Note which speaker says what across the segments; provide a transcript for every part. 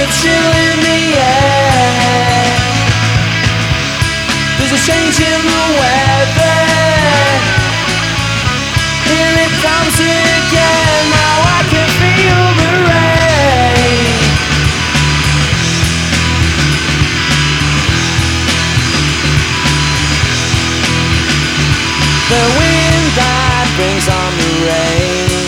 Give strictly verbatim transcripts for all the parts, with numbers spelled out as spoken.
Speaker 1: a chill in the air. There's a change in the weather. Here it comes again. Now I can feel the rain. The wind that brings on the rain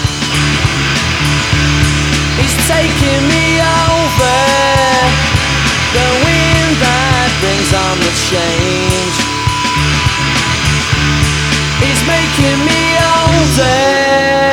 Speaker 1: is taking me over. The wind that brings on the change is making me older.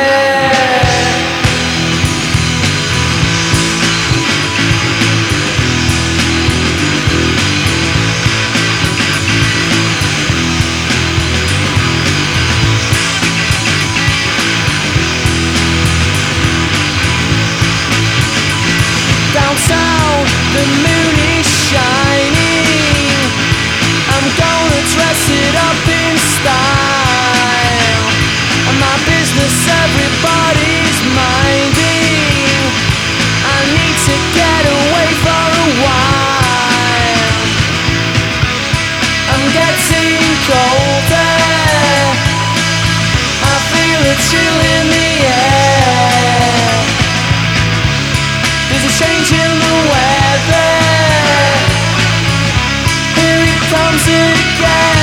Speaker 1: Downtown, the moon is shining. I'm gonna dress it up in style. And my business everybody's minding. I need to get away for a while. I'm getting colder. I feel a chill in the air. There's a change in the weather. Here it comes again.